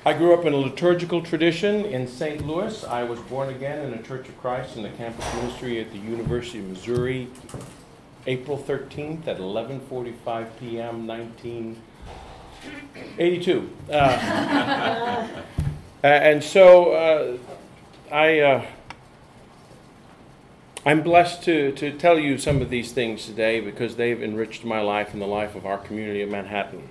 I grew up in a liturgical tradition in St. Louis. I was born again in a Church of Christ in the campus ministry at the University of Missouri, April 13th at 11:45 p.m., 1982. And so I'm blessed to tell you some of these things today because they've enriched my life and the life of our community of Manhattan.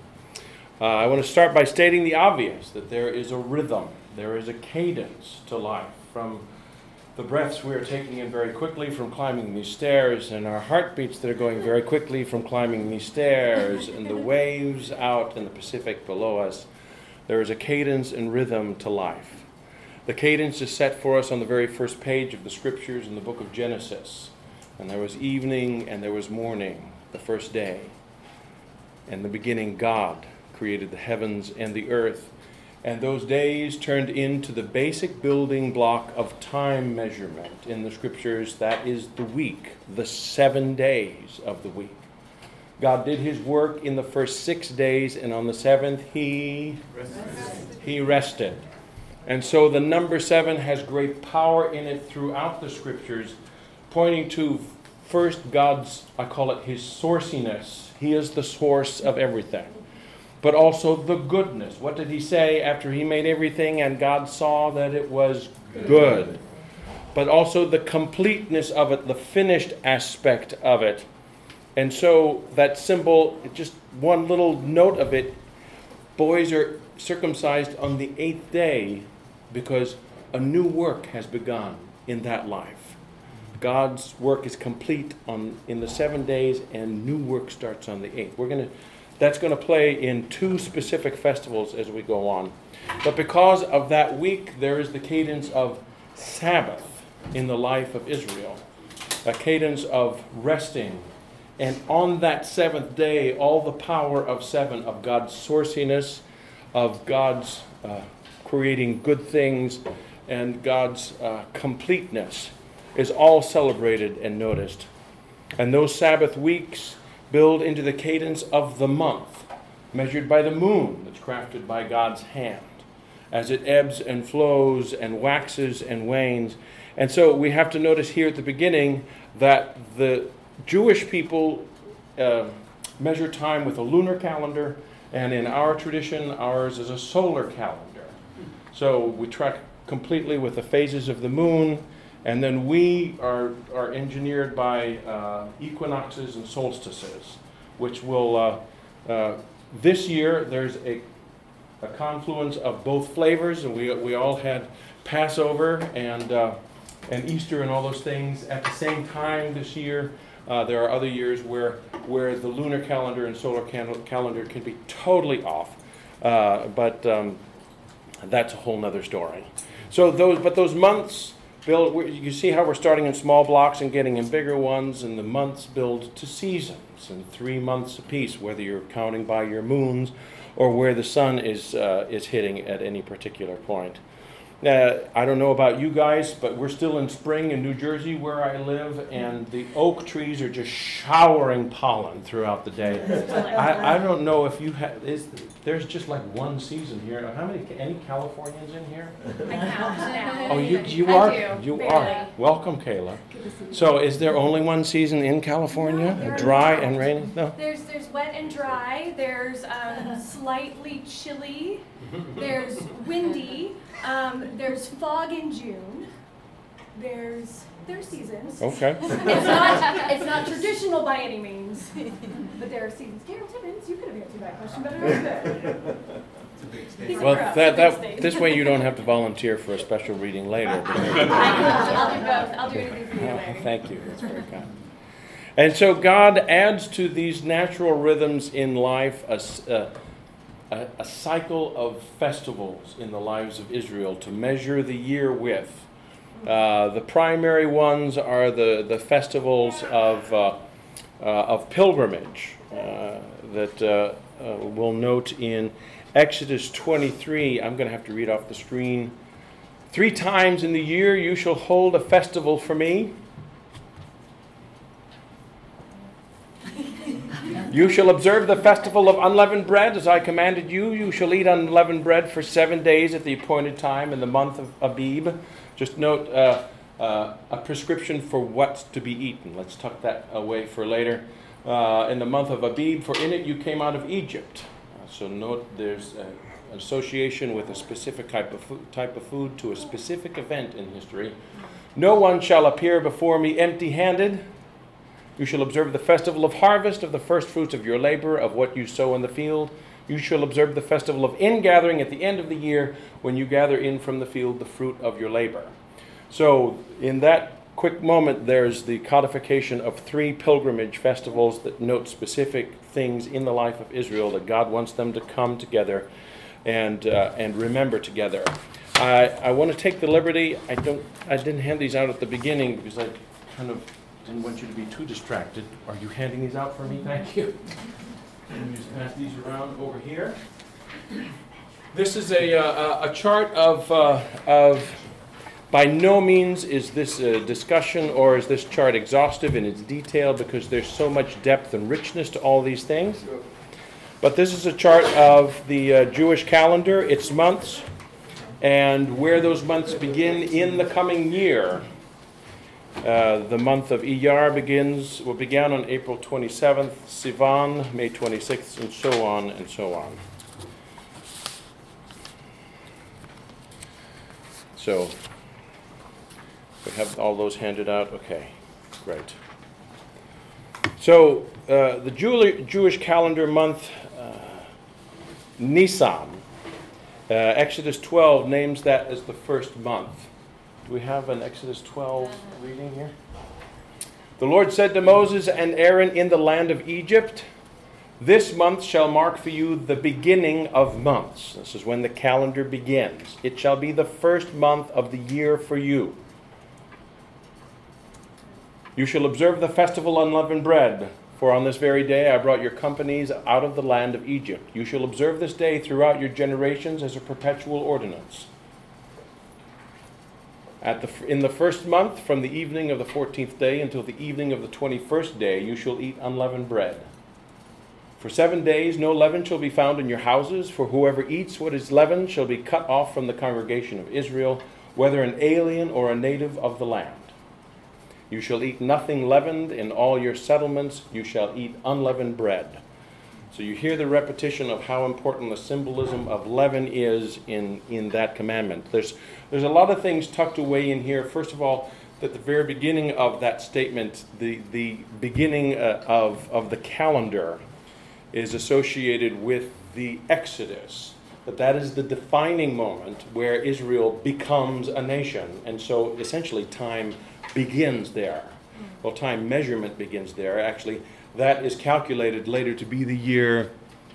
I want to start by stating the obvious, that there is a rhythm, there is a cadence to life, from the breaths we are taking in very quickly from climbing these stairs, and our heartbeats that are going very quickly from climbing these stairs, and the waves out in the Pacific below us. There is a cadence and rhythm to life. The cadence is set for us on the very first page of the Scriptures in the book of Genesis. And there was evening and there was morning, the first day. In the beginning, God created the heavens and the earth. And those days turned into the basic building block of time measurement in the Scriptures. That is the week, the 7 days of the week. God did his work in the first 6 days, and on the seventh he rested. And so the number 7 has great power in it throughout the Scriptures, pointing to first God's, I call it his sourciness. He is the source of everything. But also the goodness. What did he say after he made everything and God saw that it was good? But also the completeness of it, the finished aspect of it. And so that symbol, just one little note of it, boys are circumcised on the 8th day because a new work has begun in that life. God's work is complete in the 7 days, and new work starts on the 8th. That's going to play in 2 specific festivals as we go on. But because of that week, there is the cadence of Sabbath in the life of Israel, a cadence of resting. And on that 7th day, all the power of 7, of God's sourciness, of God's creating good things, and God's completeness is all celebrated and noticed. And those Sabbath weeks build into the cadence of the month, measured by the moon that's crafted by God's hand, as it ebbs and flows and waxes and wanes. And so we have to notice here at the beginning that the Jewish people measure time with a lunar calendar, and in our tradition, ours is a solar calendar. So we track completely with the phases of the moon, and then we are engineered by equinoxes and solstices, which will, this year, there's a confluence of both flavors, and we all had Passover and Easter and all those things at the same time this year. There are other years where the lunar calendar and solar calendar can be totally off, but that's a whole nother story. So those months build. You see how we're starting in small blocks and getting in bigger ones, and the months build to seasons, and 3 months apiece, whether you're counting by your moons or where the sun is hitting at any particular point. I don't know about you guys, but we're still in spring in New Jersey where I live, and the oak trees are just showering pollen throughout the day. I don't know if you have, there's just like one season here. Any Californians in here? I count now. Oh, you are? You are. Welcome, Kayla. So is there only one season in California? No, dry and rainy? No? There's wet and dry. There's slightly chilly. There's windy. There's fog in June. There's seasons. Okay. It's not traditional by any means, but there are seasons. Carol Timmons, you could have answered that question better than that. Well, this way you don't have to volunteer for a special reading later. I'll do both. I'll do anything for you, Larry. Thank you. That's very kind. And so God adds to these natural rhythms in life a cycle of festivals in the lives of Israel to measure the year with. The primary ones are the festivals of pilgrimage that we'll note in Exodus 23. I'm going to have to read off the screen. 3 times in the year you shall hold a festival for me. You shall observe the festival of unleavened bread as I commanded you. You shall eat unleavened bread for 7 days at the appointed time in the month of Abib. Just note a prescription for what's to be eaten. Let's tuck that away for later. In the month of Abib, for in it you came out of Egypt. So note there's an association with a specific type of food to a specific event in history. No one shall appear before me empty-handed. You shall observe the festival of harvest of the first fruits of your labor, of what you sow in the field. You shall observe the festival of ingathering at the end of the year, when you gather in from the field the fruit of your labor. So in that quick moment, there's the codification of 3 pilgrimage festivals that note specific things in the life of Israel that God wants them to come together and remember together. I want to take the liberty. I didn't hand these out at the beginning because I kind of didn't want you to be too distracted. Are you handing these out for me? Thank you. Let me just pass these around over here. This is a chart of by no means is this a discussion or is this chart exhaustive in its detail, because there's so much depth and richness to all these things. But this is a chart of the Jewish calendar, its months, and where those months begin in the coming year. The month of Iyar began on April 27th, Sivan, May 26th, and so on and so on. So, we have all those handed out? Okay, great. So, the Jewish calendar month, Nisan, Exodus 12 names that as the first month. Do we have an Exodus 12 reading here? The Lord said to Moses and Aaron in the land of Egypt, "This month shall mark for you the beginning of months." This is when the calendar begins. "It shall be the first month of the year for you. You shall observe the festival of unleavened bread, for on this very day I brought your companies out of the land of Egypt. You shall observe this day throughout your generations as a perpetual ordinance. In the first month, from the evening of the 14th day until the evening of the 21st day, you shall eat unleavened bread. For 7 days no leaven shall be found in your houses, for whoever eats what is leavened shall be cut off from the congregation of Israel, whether an alien or a native of the land. You shall eat nothing leavened in all your settlements. You shall eat unleavened bread." So you hear the repetition of how important the symbolism of leaven is in that commandment. There's a lot of things tucked away in here. First of all, at the very beginning of that statement, the beginning of the calendar is associated with the Exodus. That is the defining moment where Israel becomes a nation. And so essentially time begins there. Well, time measurement begins there. Actually, that is calculated later to be the year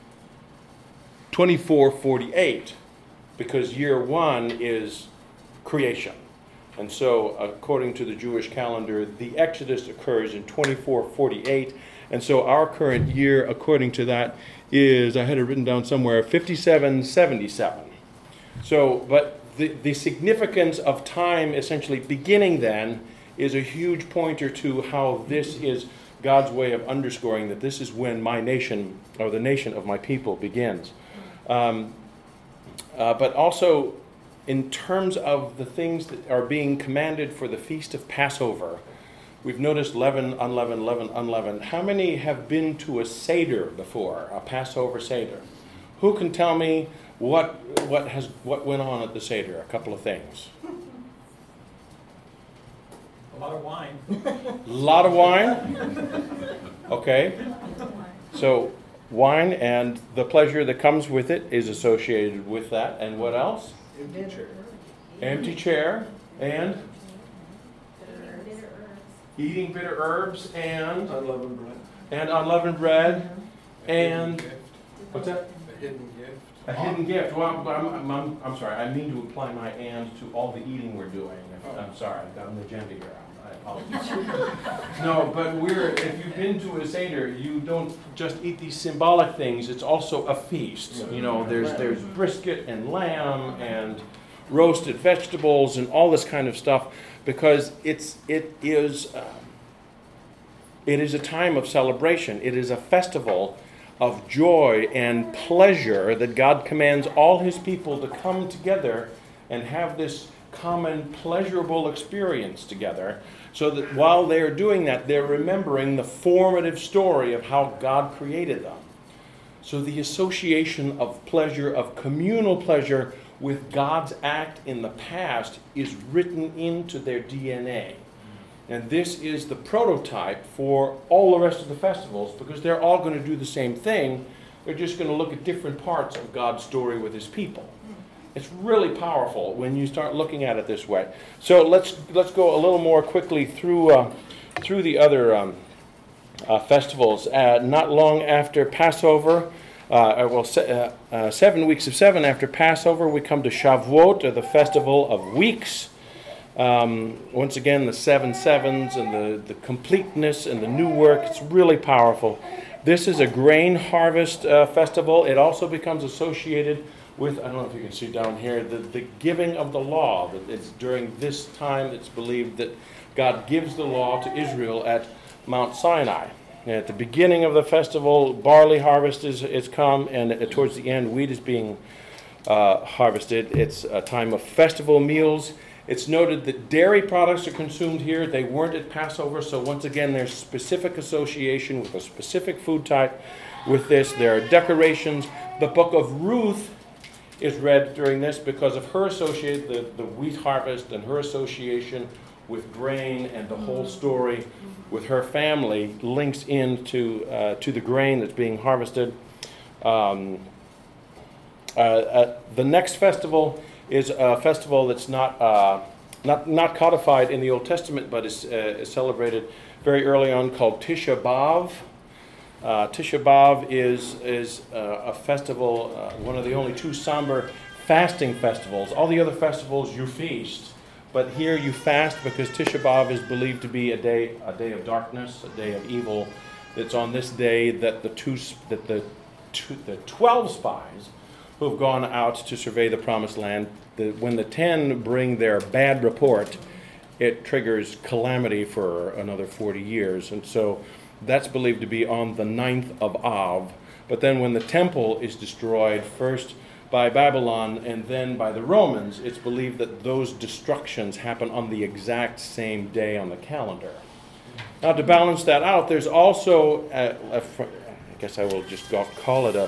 2448, because year 1 is creation. And so, according to the Jewish calendar, the Exodus occurs in 2448. And so our current year, according to that, is, I had it written down somewhere, 5777. So, but the significance of time essentially beginning then is a huge pointer to how this is God's way of underscoring that this is when my nation, or the nation of my people, begins. But also, in terms of the things that are being commanded for the Feast of Passover, we've noticed leaven, unleavened, leaven, unleavened. How many have been to a Seder before, a Passover Seder? Who can tell me what went on at the Seder? A couple of things. A lot of wine. A lot of wine? Okay. So wine and the pleasure that comes with it is associated with that. And what else? Empty chair. Empty chair. And? Eating bitter herbs and? Unleavened bread. And unleavened bread. And? What's that? A hidden gift. A hidden gift. Well, I'm sorry. I mean to apply my "and" to all the eating we're doing. I'm sorry. I've got an agenda here. I apologize. No, but if you've been to a Seder, you don't just eat these symbolic things. It's also a feast. You know, there's brisket and lamb and roasted vegetables and all this kind of stuff, because it It is a time of celebration. It is a festival of joy and pleasure that God commands all his people to come together and have this common pleasurable experience together, so that while they're doing that, they're remembering the formative story of how God created them. So the association of pleasure, of communal pleasure with God's act in the past, is written into their DNA. And this is the prototype for all the rest of the festivals, because they're all going to do the same thing. They're just going to look at different parts of God's story with his people. It's really powerful when you start looking at it this way. So let's go a little more quickly through the other festivals. Not long after Passover, 7 weeks of 7 after Passover, we come to Shavuot, or the Festival of Weeks. Once again, the 7 sevens and the completeness and the new work. It's really powerful. This is a grain harvest festival. It also becomes associated with, I don't know if you can see down here, the giving of the law. That it's during this time it's believed that God gives the law to Israel at Mount Sinai. And at the beginning of the festival, barley harvest is come, and towards the end, wheat is being harvested. It's a time of festival meals. It's noted that dairy products are consumed here. They weren't at Passover, so once again, there's specific association with a specific food type with this. There are decorations. The book of Ruth is read during this because of her association, the wheat harvest, and her association with grain, and the whole story with her family links into to the grain that's being harvested. The next festival is a festival that's not codified in the Old Testament, but is celebrated very early on, called Tisha B'Av. Tisha B'Av is a festival, one of the only two somber fasting festivals. All the other festivals you feast, but here you fast because Tisha B'Av is believed to be a day of darkness, a day of evil. It's on this day that the 12 spies who have gone out to survey the promised land, when the 10 bring their bad report, it triggers calamity for another 40 years. And so that's believed to be on the 9th of Av. But then when the temple is destroyed, first by Babylon and then by the Romans, it's believed that those destructions happen on the exact same day on the calendar. Now, to balance that out, there's also, I guess I will just call it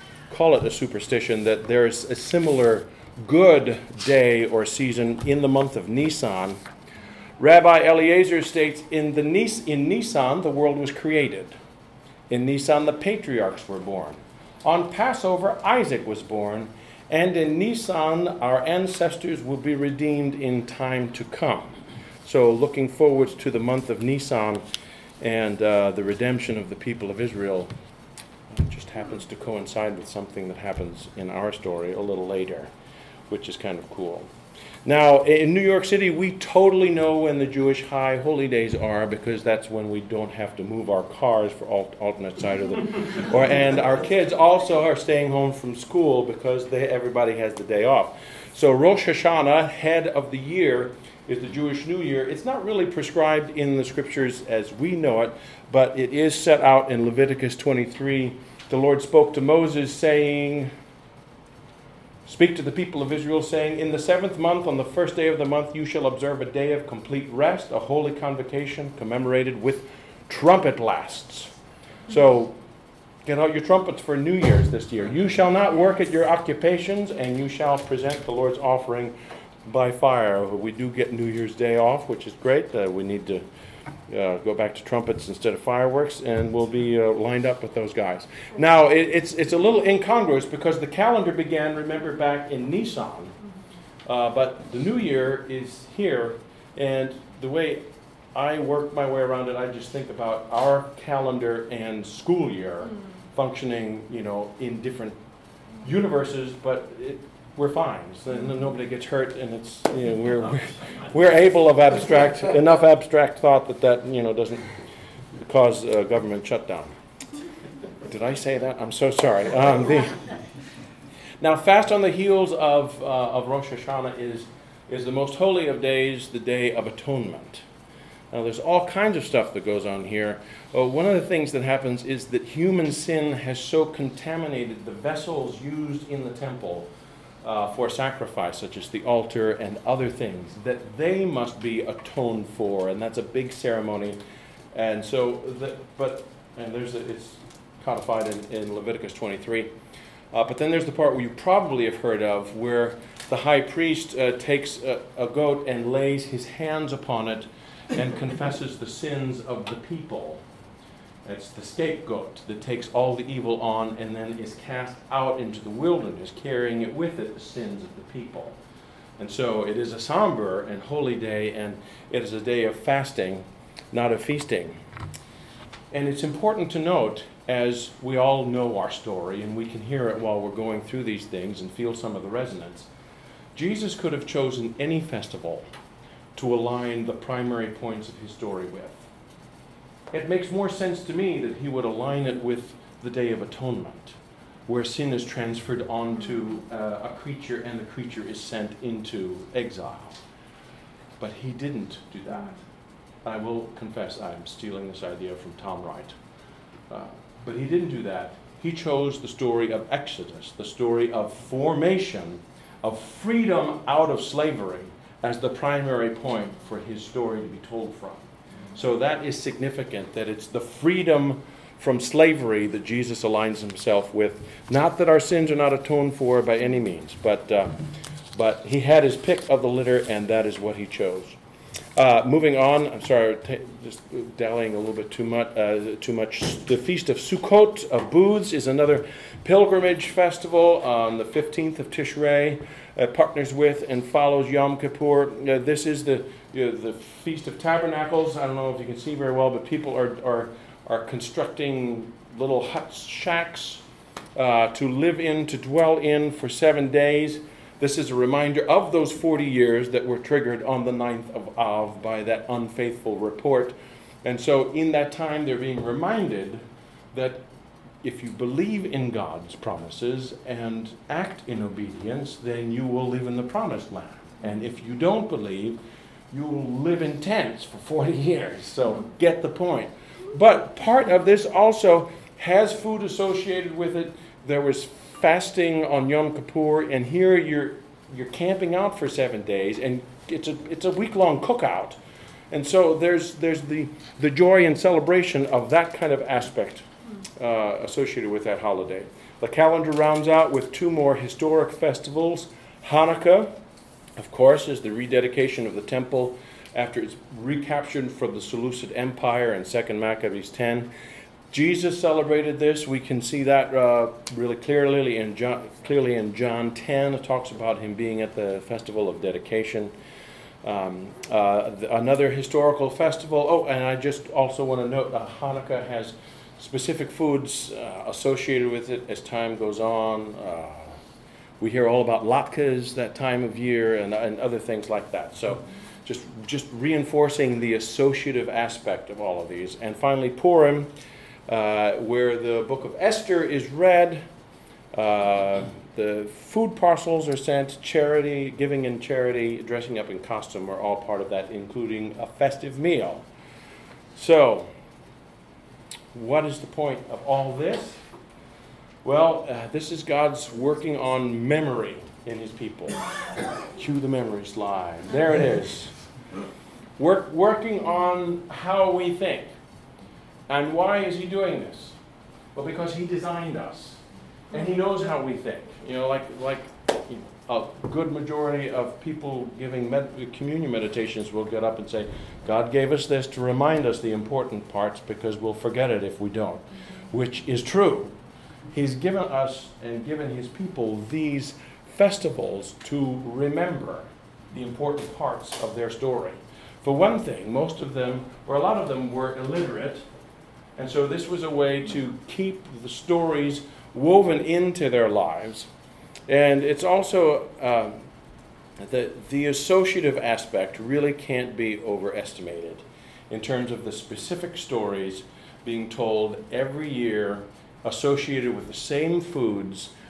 a superstition, that there's a similar good day or season in the month of Nisan. Rabbi Eliezer states, in Nisan the world was created. In Nisan the patriarchs were born. On Passover Isaac was born. And in Nisan our ancestors will be redeemed in time to come. So looking forward to the month of Nisan and the redemption of the people of Israel. It just happens to coincide with something that happens in our story a little later, which is kind of cool. Now, in New York City, we totally know when the Jewish high holy days are, because that's when we don't have to move our cars for alternate side of the... and our kids also are staying home from school because everybody has the day off. So Rosh Hashanah, head of the year, is the Jewish New Year. It's not really prescribed in the scriptures as we know it, but it is set out in Leviticus 23. The Lord spoke to Moses, saying, "Speak to the people of Israel, saying, in the 7th month, on the first day of the month, you shall observe a day of complete rest, a holy convocation, commemorated with trumpet blasts." So, get out your trumpets for New Year's this year. "You shall not work at your occupations, and you shall present the Lord's offering by fire." We do get New Year's Day off, which is great. We need to go back to trumpets instead of fireworks, and we'll be lined up with those guys. Now, it's a little incongruous because the calendar began, remember, back in Nisan, but the New Year is here, and the way I work my way around it, I just think about our calendar and school year functioning, in different universes, but we're fine. So nobody gets hurt, and it's we're able of enough abstract thought that doesn't cause a government shutdown. Did I say that? I'm so sorry. Now, fast on the heels of Rosh Hashanah is the most holy of days, the Day of Atonement. Now, there's all kinds of stuff that goes on here. One of the things that happens is that human sin has so contaminated the vessels used in the temple for sacrifice, such as the altar and other things, that they must be atoned for, and that's a big ceremony. And so, it's codified in Leviticus 23. But then there's the part where you probably have heard of, where the high priest takes a goat and lays his hands upon it and confesses the sins of the people. It's the scapegoat that takes all the evil on and then is cast out into the wilderness, carrying it with it the sins of the people. And so it is a somber and holy day, and it is a day of fasting, not of feasting. And it's important to note, as we all know our story, and we can hear it while we're going through these things and feel some of the resonance, Jesus could have chosen any festival to align the primary points of his story with. It makes more sense to me that he would align it with the Day of Atonement, where sin is transferred onto a creature and the creature is sent into exile. But he didn't do that. I will confess I'm stealing this idea from Tom Wright. But he didn't do that. He chose the story of Exodus, the story of formation, of freedom out of slavery, as the primary point for his story to be told from. So that is significant, that it's the freedom from slavery that Jesus aligns himself with. Not that our sins are not atoned for by any means, but he had his pick of the litter, and that is what he chose. Moving on, I'm sorry, just dallying a little bit too much. The Feast of Sukkot of Booths is another pilgrimage festival on the 15th of Tishrei. Partners with and follows Yom Kippur. This is the Feast of Tabernacles. I don't know if you can see very well, but people are constructing little hut shacks to live in, to dwell in for 7 days. This is a reminder of those 40 years that were triggered on the 9th of Av by that unfaithful report. And so in that time, they're being reminded that if you believe in God's promises and act in obedience, then you will live in the promised land. And if you don't believe, you will live in tents for 40 years. So get the point. But part of this also has food associated with it. There was fasting on Yom Kippur, and here you're camping out for 7 days, and it's a week-long cookout. And so there's the joy and celebration of that kind of aspect associated with that holiday. The calendar rounds out with 2 more historic festivals. Hanukkah, of course, is the rededication of the temple after it's recaptured from the Seleucid Empire in 2 Maccabees 10. Jesus celebrated this. We can see that really clearly in John 10. It talks about him being at the festival of dedication. Another historical festival. Oh, and I just also want to note Hanukkah has specific foods associated with it as time goes on. We hear all about latkes that time of year and other things like that. So just reinforcing the associative aspect of all of these. And finally, Purim, where the book of Esther is read. The food parcels are sent, charity, giving in charity, dressing up in costume are all part of that, including a festive meal. So, what is the point of all this? Well, this is God's working on memory in his people. Cue the memory slide. There it is. Working on how we think. And why is he doing this? Well, because he designed us. And he knows how we think. You know, like a good majority of people giving communion meditations will get up and say, God gave us this to remind us the important parts because we'll forget it if we don't, which is true. He's given us and given his people these festivals to remember the important parts of their story. For one thing, most of them, or a lot of them, were illiterate, and so this was a way to keep the stories woven into their lives. And it's also the associative aspect really can't be overestimated in terms of the specific stories being told every year associated with the same foods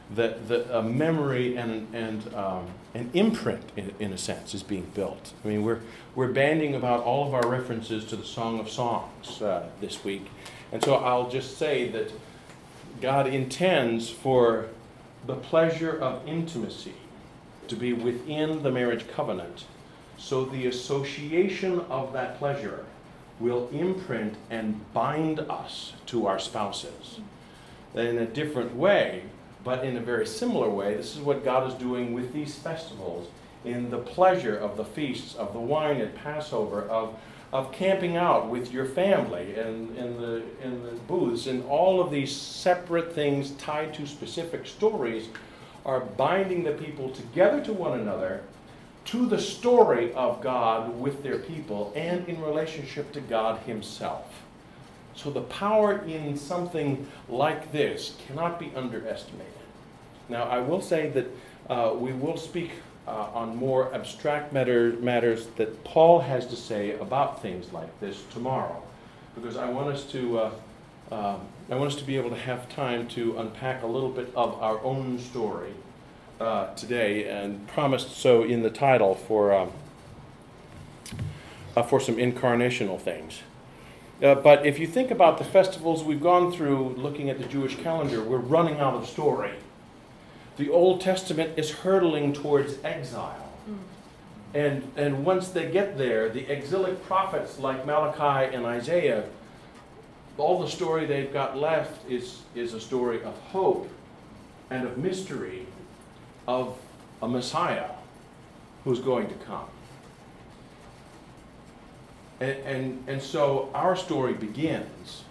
a memory and an imprint, in a sense, is being built. I mean, we're banding about all of our references to the Song of Songs this week. And so I'll just say that God intends for the pleasure of intimacy to be within the marriage covenant, so the association of that pleasure will imprint and bind us to our spouses. In a different way, but in a very similar way, this is what God is doing with these festivals, in the pleasure of the feasts, of the wine at Passover, of camping out with your family and in the booths, and all of these separate things tied to specific stories are binding the people together to one another, to the story of God with their people, and in relationship to God Himself. So the power in something like this cannot be underestimated. Now, I will say that we will speak on more abstract matters that Paul has to say about things like this tomorrow, because I want us to be able to have time to unpack a little bit of our own story today, and promised so in the title for some incarnational things. But if you think about the festivals we've gone through looking at the Jewish calendar, we're running out of story. The Old Testament is hurtling towards exile. And once they get there, the exilic prophets like Malachi and Isaiah, all the story they've got left is a story of hope and of mystery, of a Messiah who's going to come. And so our story begins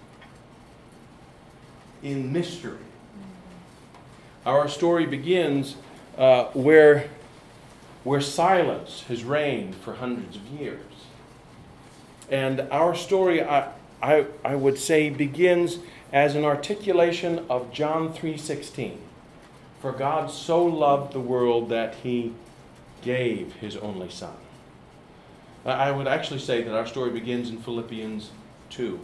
in mystery. Our story begins where silence has reigned for hundreds of years. And our story, I would say, begins as an articulation of John 3:16. For God so loved the world that He gave His only Son. I would actually say that our story begins in Philippians 2.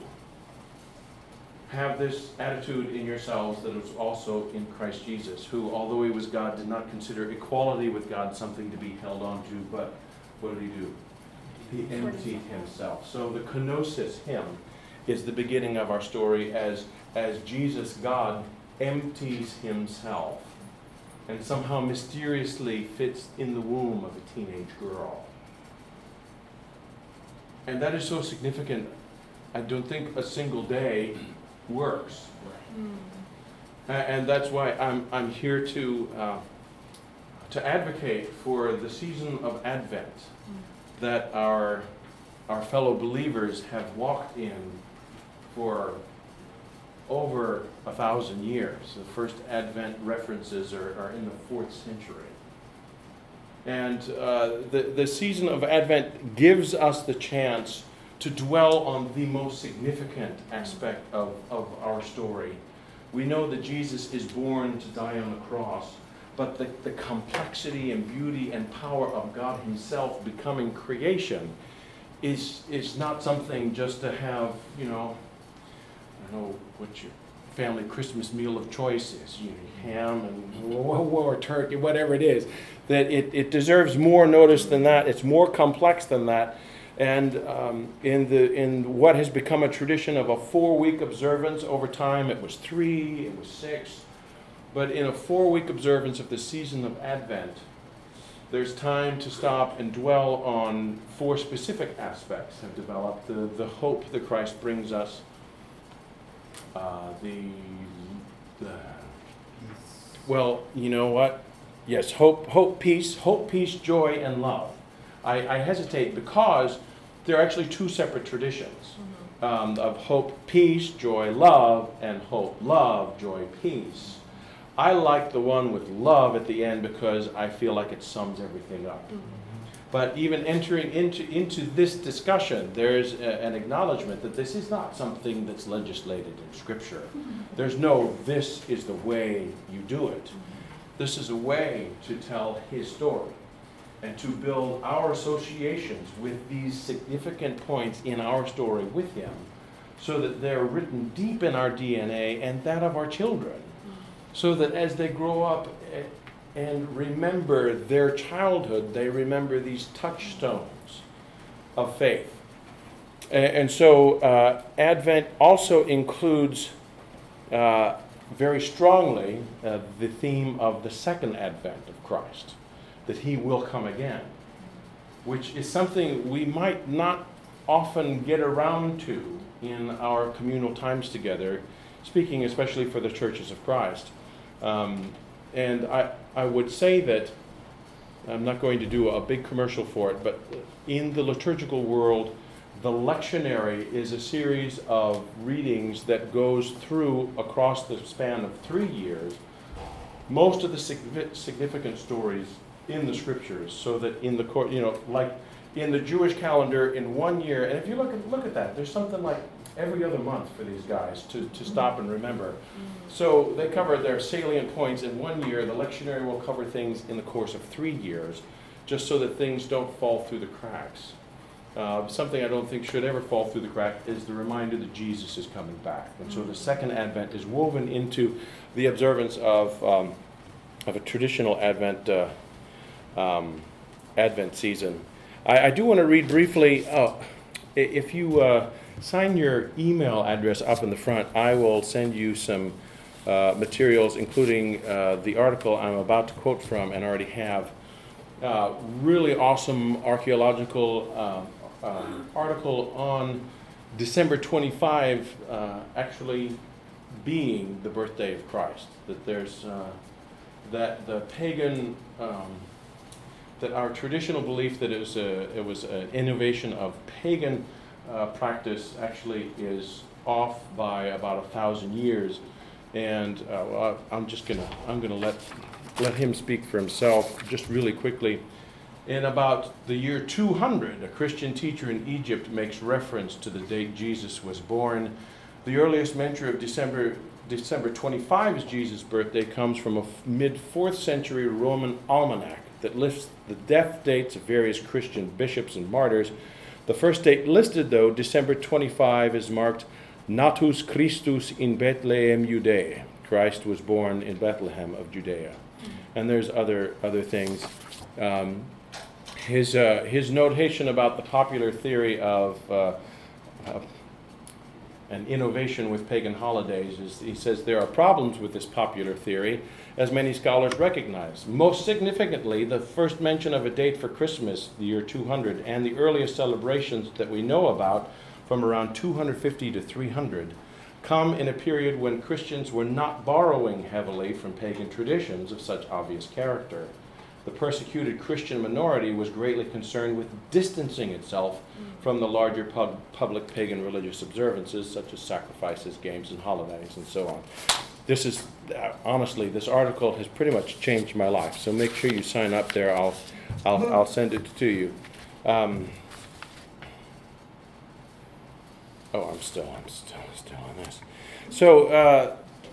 Have this attitude in yourselves that was also in Christ Jesus, who, although He was God, did not consider equality with God something to be held on to, but what did He do? He emptied Himself. So the kenosis hymn is the beginning of our story as Jesus, God, empties Himself and somehow mysteriously fits in the womb of a teenage girl. And that is so significant. I don't think a single day works. And that's why I'm here to advocate for the season of Advent that our fellow believers have walked in for over 1,000 years. The first Advent references are in the 4th century. And the season of Advent gives us the chance to dwell on the most significant aspect of our story. We know that Jesus is born to die on the cross, but the complexity and beauty and power of God Himself becoming creation is not something just to have, I don't know what your family Christmas meal of choice is, ham and or turkey, whatever it is. That it deserves more notice than that. It's more complex than that. And in what has become a tradition of a 4-week observance over time, it was 3, it was 6. But in a 4-week observance of the season of Advent, there's time to stop and dwell on 4 specific aspects have developed. The hope that Christ brings us, well, you know what? Yes, hope, peace, joy, and love. I hesitate because they're actually 2 separate traditions of hope, peace, joy, love, and hope, love, joy, peace. I like the one with love at the end because I feel like it sums everything up. But even entering into this discussion, there's an acknowledgement that this is not something that's legislated in Scripture. There's no, this is the way you do it. This is a way to tell His story and to build our associations with these significant points in our story with Him so that they're written deep in our DNA and that of our children. so that as they grow up and remember their childhood, they remember these touchstones of faith. And so Advent also includes very strongly the theme of the second advent of Christ, that he will come again, which is something we might not often get around to in our communal times together, speaking especially for the churches of Christ. And I would say that, I'm not going to do a big commercial for it, but in the liturgical world, the lectionary is a series of readings that goes through across the span of 3 years most of the significant stories in the scriptures, so that in the court, like in the Jewish calendar, in 1 year, and if you look at that, there's something like every other month for these guys to stop and remember. So they cover their salient points in 1 year. The lectionary will cover things in the course of 3 years, just so that things don't fall through the cracks. Something I don't think should ever fall through the crack is the reminder that Jesus is coming back. And so the second Advent is woven into the observance of a traditional Advent Advent season. I do want to read briefly, if you sign your email address up in the front, I will send you some materials, including the article I'm about to quote from and already have. Really awesome archaeological article on December 25 actually being the birthday of Christ. That there's that the pagan that our traditional belief that it was an innovation of pagan practice actually is off by about 1,000 years, and I'm gonna let him speak for himself just really quickly. In about the year 200, a Christian teacher in Egypt makes reference to the date Jesus was born. The earliest mention of December 25 as Jesus' birthday comes from a mid-4th century Roman almanac that lists the death dates of various Christian bishops and martyrs. The first date listed, though, December 25, is marked Natus Christus in Bethlehem, Judea. Christ was born in Bethlehem of Judea. And there's other things. His notation about the popular theory of an innovation with pagan holidays is, he says, there are problems with this popular theory, as many scholars recognize. Most significantly, the first mention of a date for Christmas, the year 200, and the earliest celebrations that we know about from around 250 to 300 come in a period when Christians were not borrowing heavily from pagan traditions of such obvious character. The persecuted Christian minority was greatly concerned with distancing itself from the larger public pagan religious observances, such as sacrifices, games, and holidays, and so on. This is, honestly, this article has pretty much changed my life, so make sure you sign up there. I'll send it to you. I'm still on this. So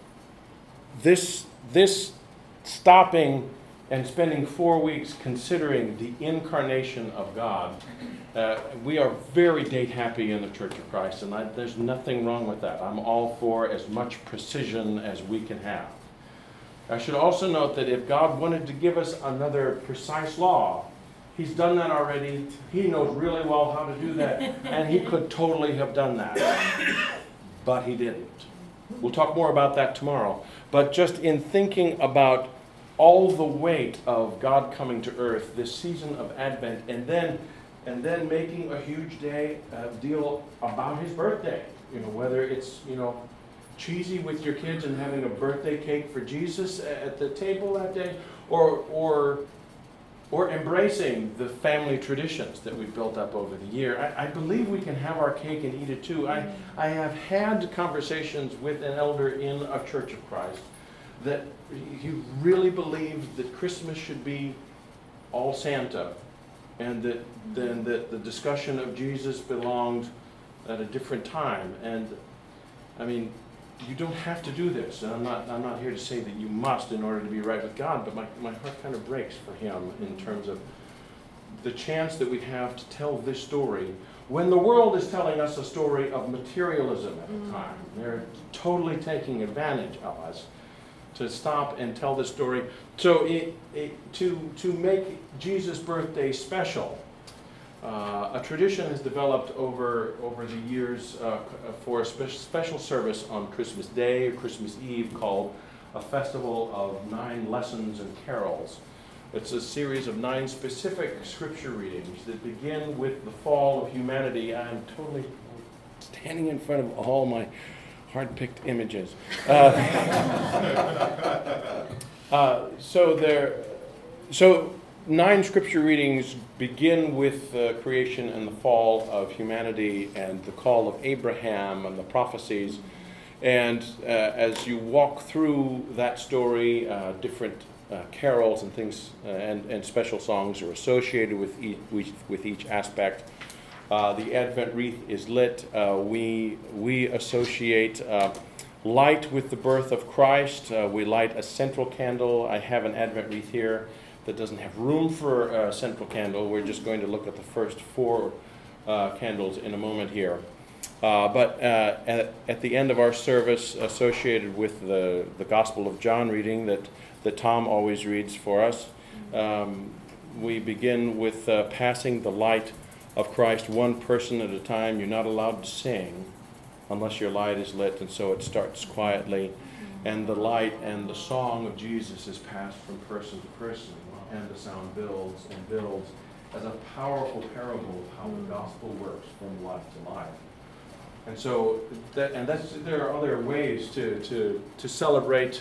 this stopping and spending 4 weeks considering the incarnation of God, we are very date happy in the Church of Christ, and there's nothing wrong with that. I'm all for as much precision as we can have. I should also note that if God wanted to give us another precise law, He's done that already. He knows really well how to do that, and He could totally have done that, but He didn't. We'll talk more about that tomorrow. But just in thinking about all the weight of God coming to earth, this season of Advent, and then making a huge deal about His birthday. Whether it's cheesy with your kids and having a birthday cake for Jesus at the table that day, or embracing the family traditions that we've built up over the year. I believe we can have our cake and eat it too. I have had conversations with an elder in a Church of Christ that he really believed that Christmas should be all Santa, and that the discussion of Jesus belonged at a different time. And I mean, you don't have to do this, and I'm not here to say that you must in order to be right with God, but my heart kind of breaks for him in terms of the chance that we have to tell this story when the world is telling us a story of materialism at the time. They're totally taking advantage of us to stop and tell this story. So to make Jesus' birthday special, a tradition has developed over the years for a special service on Christmas Day or Christmas Eve called a Festival of 9 Lessons and Carols. It's a series of 9 specific scripture readings that begin with the fall of humanity. I'm totally standing in front of all my hard-picked images. So 9 scripture readings begin with the creation and the fall of humanity and the call of Abraham and the prophecies. And as you walk through that story, different carols and things and special songs are associated with each aspect. The Advent wreath is lit. We associate light with the birth of Christ. We light a central candle. I have an Advent wreath here that doesn't have room for a central candle. We're just going to look at the first 4 candles in a moment here. But at the end of our service, associated with the Gospel of John reading that Tom always reads for us, we begin with passing the light of Christ one person at a time. You're not allowed to sing unless your light is lit, and so it starts quietly. And the light and the song of Jesus is passed from person to person, and the sound builds and builds as a powerful parable of how the gospel works from life to life. And so, there are other ways to celebrate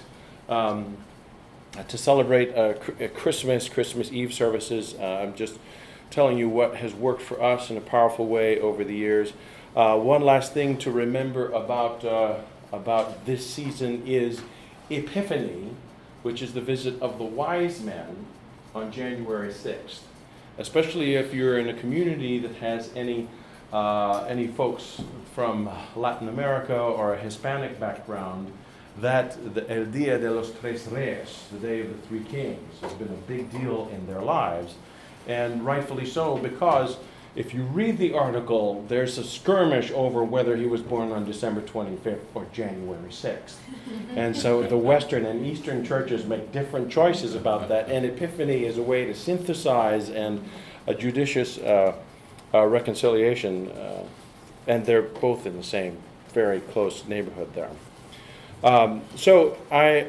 Christmas Eve services. I'm just telling you what has worked for us in a powerful way over the years. One last thing to remember about this season is Epiphany, which is the visit of the wise men on January 6th. Especially if you're in a community that has any folks from Latin America or a Hispanic background, that the El Día de los Tres Reyes, the Day of the Three Kings, has been a big deal in their lives. And rightfully so, because if you read the article, there's a skirmish over whether he was born on December 25th or January 6th. And so the Western and Eastern churches make different choices about that, and Epiphany is a way to synthesize and a judicious reconciliation, and they're both in the same very close neighborhood there. So I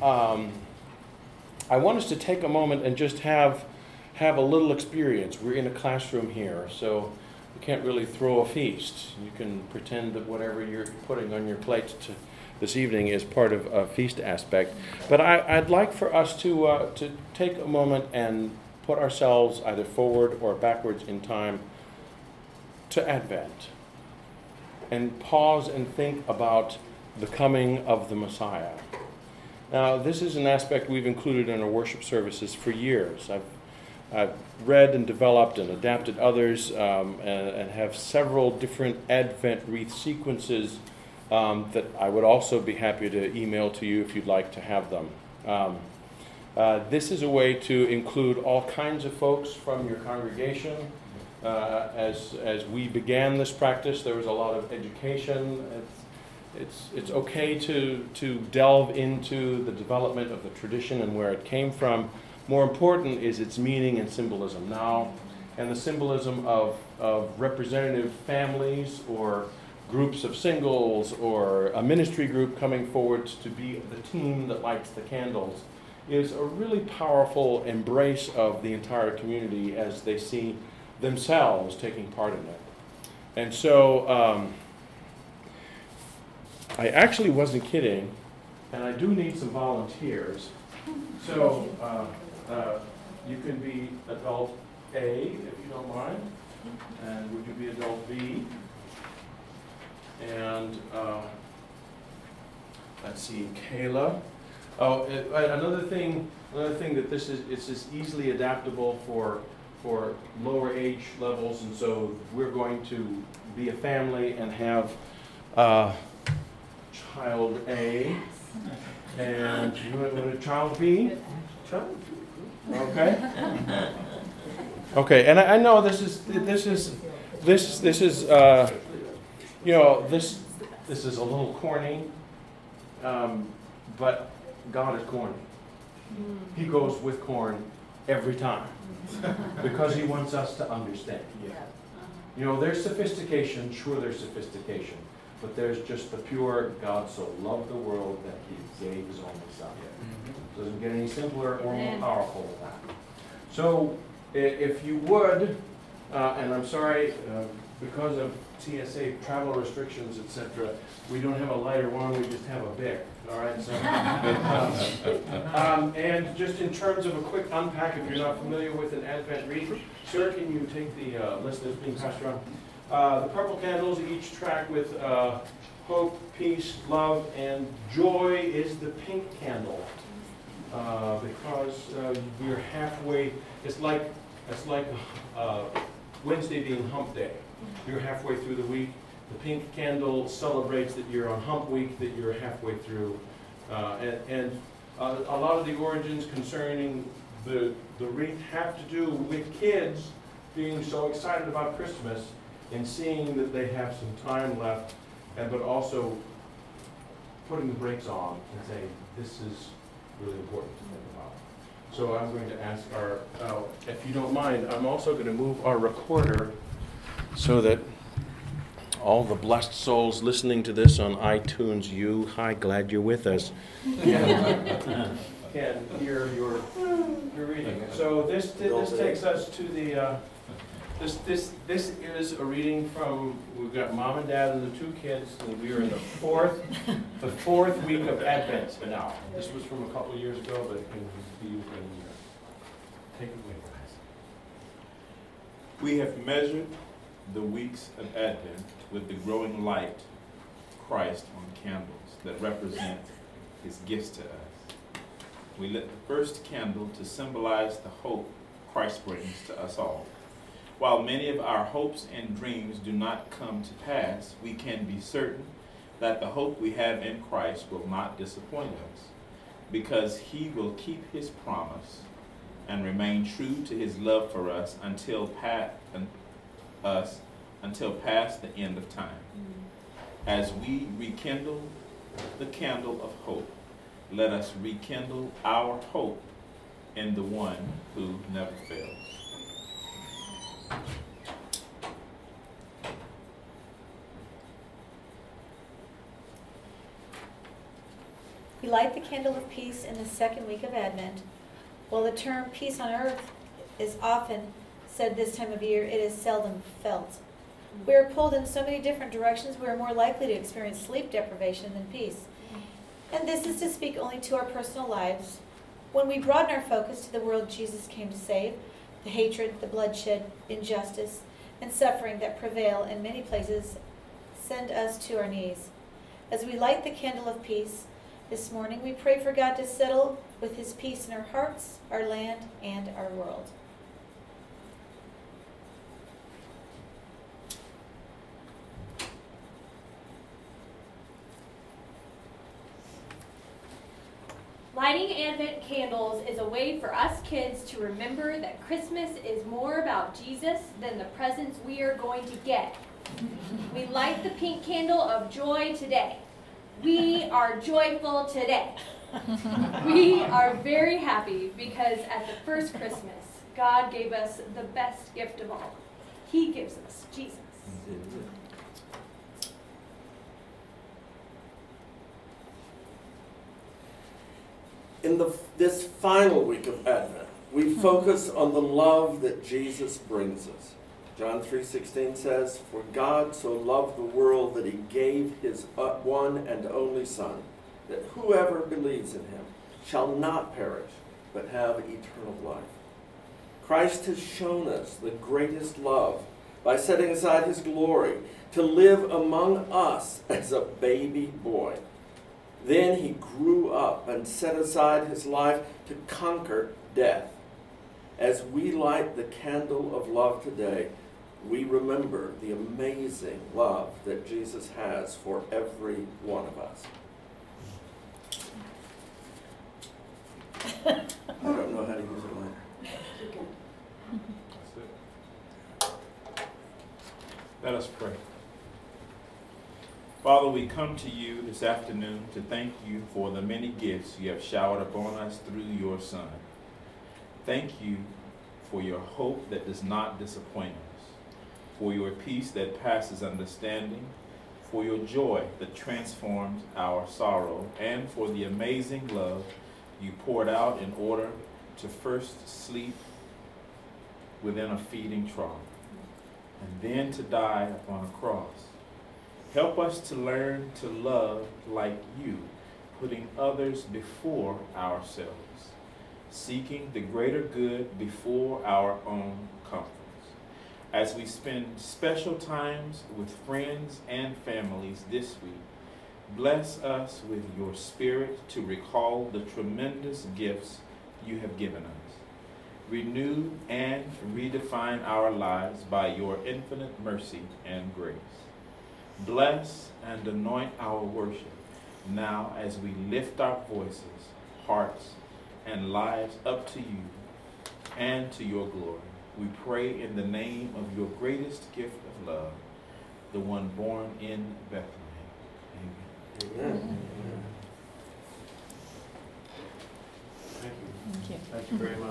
want us to take a moment and just have a little experience. We're in a classroom here, so you can't really throw a feast. You can pretend that whatever you're putting on your plate this evening is part of a feast aspect. But I'd like for us to take a moment and put ourselves either forward or backwards in time to Advent and pause and think about the coming of the Messiah. Now, this is an aspect we've included in our worship services for years. I've read and developed and adapted others and have several different Advent wreath sequences that I would also be happy to email to you if you'd like to have them. This is a way to include all kinds of folks from your congregation. As we began this practice, there was a lot of education. It's okay to delve into the development of the tradition and where it came from. More important is its meaning and symbolism now, and the symbolism of representative families or groups of singles or a ministry group coming forward to be the team that lights the candles is a really powerful embrace of the entire community as they see themselves taking part in it. And so I actually wasn't kidding, and I do need some volunteers. So you can be adult A, if you don't mind, and would you be adult B? And let's see, Kayla. Oh, another thing that this is easily adaptable for lower age levels, and so we're going to be a family and have child A, and you want a child B? Child B. Okay. Okay, and I know this is you know, this is a little corny, but God is corny. He goes with corn every time because he wants us to understand. You know, there's sophistication, sure there's sophistication, but there's just the pure God so loved the world that he gave his only son. Doesn't get any simpler or more powerful than that. So if you would, and I'm sorry, because of TSA travel restrictions, etc., we don't have a lighter one, we just have a Bic. All right, so, and just in terms of a quick unpack, if you're not familiar with an Advent wreath, sir, can you take the list that's being passed around? The purple candles each track with hope, peace, love, and joy is the pink candle, because we're halfway. It's like Wednesday being Hump Day. You're halfway through the week. The pink candle celebrates that you're on Hump Week, that you're halfway through. And a lot of the origins concerning the wreath have to do with kids being so excited about Christmas and seeing that they have some time left, but also putting the brakes on and saying, this is really important to think about. So I'm going to ask if you don't mind, I'm also going to move our recorder so that all the blessed souls listening to this on iTunes, hi, glad you're with us, can hear your reading. So this takes us to the, this is a reading from, we've got mom and dad and the two kids, and we are in the fourth week of Advent now. This was from a couple of years ago, but you can take it away, guys. We have measured the weeks of Advent with the growing light, Christ on candles that represent his gifts to us. We lit the first candle to symbolize the hope Christ brings to us all. While many of our hopes and dreams do not come to pass, we can be certain that the hope we have in Christ will not disappoint us, because he will keep his promise and remain true to his love for us until past the end of time. As we rekindle the candle of hope, let us rekindle our hope in the one who never fails. We light the candle of peace in the second week of Advent. While the term peace on earth is often said this time of year, it is seldom felt. We are pulled in so many different directions, we are more likely to experience sleep deprivation than peace. And this is to speak only to our personal lives. When we broaden our focus to the world Jesus came to save, the hatred, the bloodshed, injustice, and suffering that prevail in many places send us to our knees. As we light the candle of peace this morning, we pray for God to settle with his peace in our hearts, our land, and our world. Lighting Advent candles is a way for us kids to remember that Christmas is more about Jesus than the presents we are going to get. We light the pink candle of joy today. We are joyful today. We are very happy because at the first Christmas, God gave us the best gift of all. He gives us Jesus. In this final week of Advent, we focus on the love that Jesus brings us. John 3:16 says, "For God so loved the world that he gave his one and only Son, that whoever believes in him shall not perish, but have eternal life." Christ has shown us the greatest love by setting aside his glory to live among us as a baby boy. Then he grew up and set aside his life to conquer death. As we light the candle of love today, we remember the amazing love that Jesus has for every one of us. I don't know how to use it later. Let us pray. Father, we come to you this afternoon to thank you for the many gifts you have showered upon us through your Son. Thank you for your hope that does not disappoint us, for your peace that passes understanding, for your joy that transforms our sorrow, and for the amazing love you poured out in order to first sleep within a feeding trough, and then to die upon a cross. Help us to learn to love like you, putting others before ourselves, seeking the greater good before our own comforts. As we spend special times with friends and families this week, bless us with your Spirit to recall the tremendous gifts you have given us. Renew and redefine our lives by your infinite mercy and grace. Bless and anoint our worship now as we lift our voices, hearts, and lives up to you and to your glory. We pray in the name of your greatest gift of love, the one born in Bethlehem. Amen. Amen. Thank you. Thank you. Thank you very much.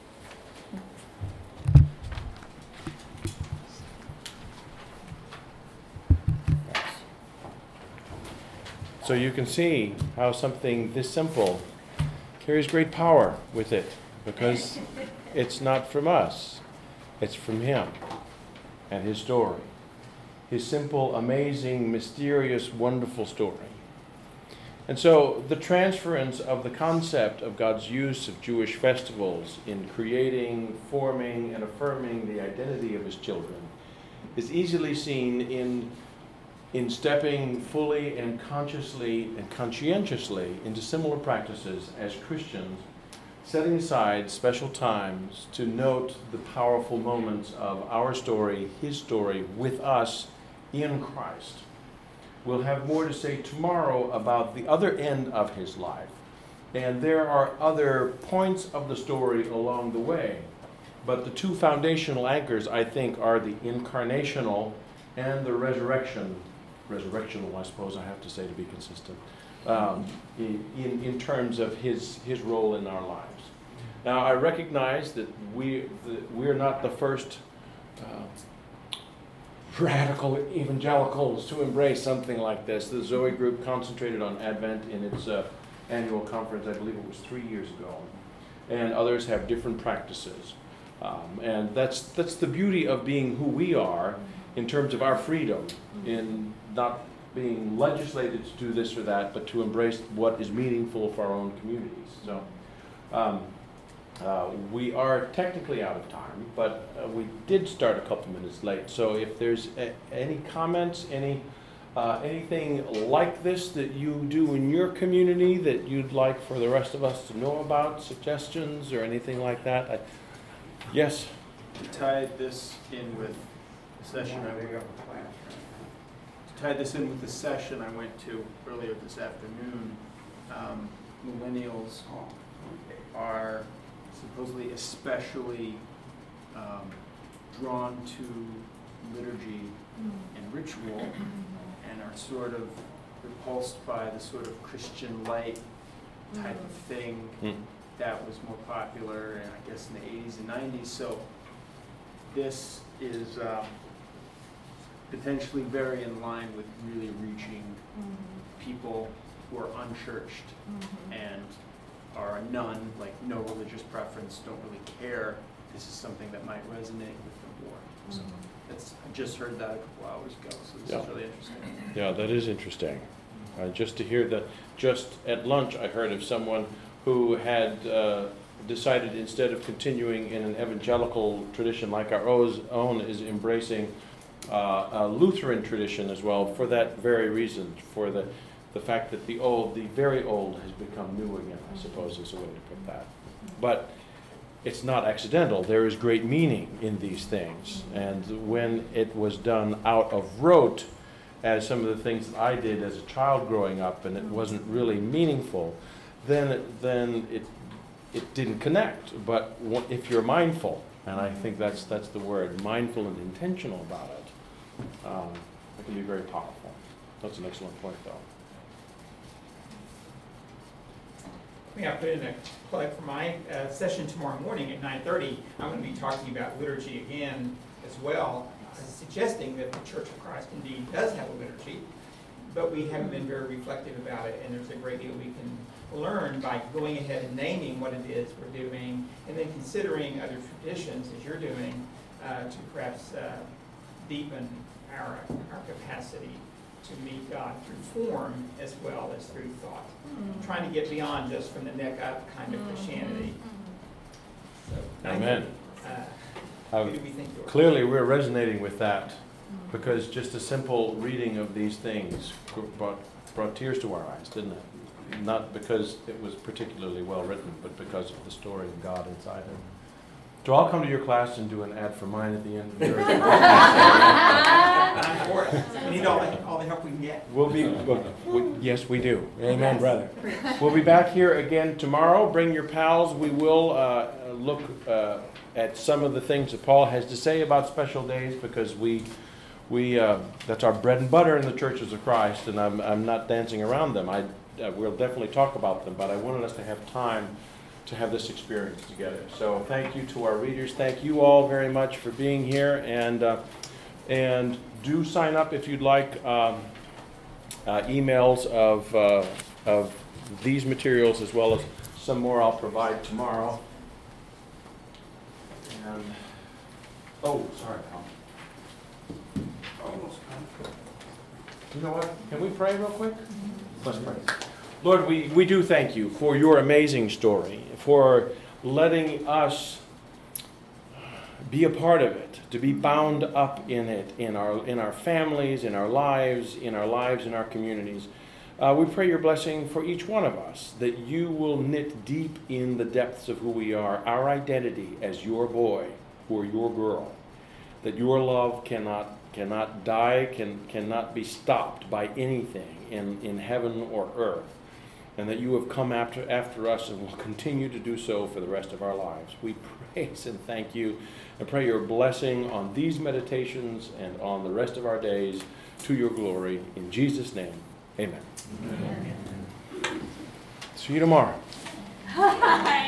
So you can see how something this simple carries great power with it, because it's not from us, it's from Him and His story. His simple, amazing, mysterious, wonderful story. And so the transference of the concept of God's use of Jewish festivals in creating, forming, and affirming the identity of His children is easily seen in stepping fully and consciously and conscientiously into similar practices as Christians, setting aside special times to note the powerful moments of our story, His story, with us in Christ. We'll have more to say tomorrow about the other end of His life. And there are other points of the story along the way. But the two foundational anchors, I think, are the incarnational and the resurrectional, I suppose I have to say to be consistent, in terms of his role in our lives. Now, I recognize that we're not the first radical evangelicals to embrace something like this. The Zoe Group concentrated on Advent in its annual conference, I believe it was 3 years ago, and others have different practices. And that's the beauty of being who we are in terms of our freedom, in not being legislated to do this or that, but to embrace what is meaningful for our own communities. So we are technically out of time, but we did start a couple minutes late. So if there's any comments, anything like this that you do in your community that you'd like for the rest of us to know about, suggestions or anything like that? Yes? To tie this in with the session I went to earlier this afternoon, millennials are supposedly especially drawn to liturgy and ritual, and are sort of repulsed by the sort of Christian light type of thing that was more popular, and I guess in the 80s and 90s. So this is potentially very in line with really reaching people who are unchurched and are a nun, like no religious preference, don't really care. This is something that might resonate with them more. So I just heard that a couple hours ago, so this is really interesting. Yeah, that is interesting. Just to hear that, just at lunch I heard of someone who had decided, instead of continuing in an evangelical tradition like our own, is embracing a Lutheran tradition as well, for that very reason, for the fact that the very old has become new again, I suppose is a way to put that. But it's not accidental. There is great meaning in these things. And when it was done out of rote, as some of the things that I did as a child growing up, and it wasn't really meaningful, then it didn't connect. But if you're mindful, and I think that's the word, mindful and intentional about it, it can be very powerful. That's an excellent point, though. I put in a plug for my session tomorrow morning at 9:30. I'm going to be talking about liturgy again as well, suggesting that the Church of Christ indeed does have a liturgy, but we haven't been very reflective about it, and there's a great deal we can learn by going ahead and naming what it is we're doing, and then considering other traditions, as you're doing, to perhaps deepen our capacity to meet God through form as well as through thought. Trying to get beyond just from the neck up kind of Christianity. So, Amen. Who do we think you are? Clearly, we're resonating with that because just a simple reading of these things brought tears to our eyes, didn't it? Not because it was particularly well written, but because of the story of God inside it. So I'll come to your class and do an ad for mine at the end. I'm for it. We need all the help we can get. Yes, we do. Amen, brother. We'll be back here again tomorrow. Bring your pals. We will look at some of the things that Paul has to say about special days because we that's our bread and butter in the churches of Christ, and I'm not dancing around them. We'll definitely talk about them, but I wanted us to have time to have this experience together. So thank you to our readers. Thank you all very much for being here, and do sign up if you'd like emails of these materials as well as some more I'll provide tomorrow. And sorry, Tom. Almost done. You know what? Can we pray real quick? Let's pray. Lord, we do thank you for your amazing story, for letting us be a part of it, to be bound up in it, in our families, in our lives, in our communities. We pray your blessing for each one of us, that you will knit deep in the depths of who we are, our identity as your boy or your girl, that your love cannot die, cannot be stopped by anything in heaven or earth, and that you have come after us and will continue to do so for the rest of our lives. We praise and thank you and pray your blessing on these meditations and on the rest of our days to your glory. In Jesus' name, amen. See you tomorrow.